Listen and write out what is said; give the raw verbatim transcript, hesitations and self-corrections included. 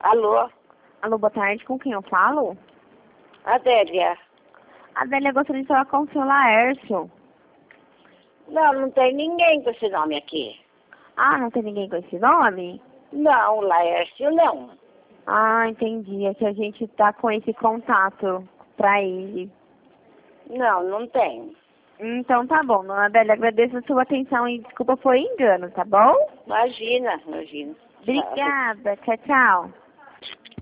Alô? Alô, boa tarde. Com quem eu falo? Adélia? Adélia, gostaria de falar com o seu Laércio. Não, não tem ninguém com esse nome aqui. Ah, não tem ninguém com esse nome? Não, Laércio não. Ah, entendi. É que a gente tá com esse contato pra ele. Não, não tem. Então tá bom, dona Adélia, agradeço a sua atenção e desculpa, foi engano, tá bom? Imagina, imagina. Obrigada, tchau, tchau.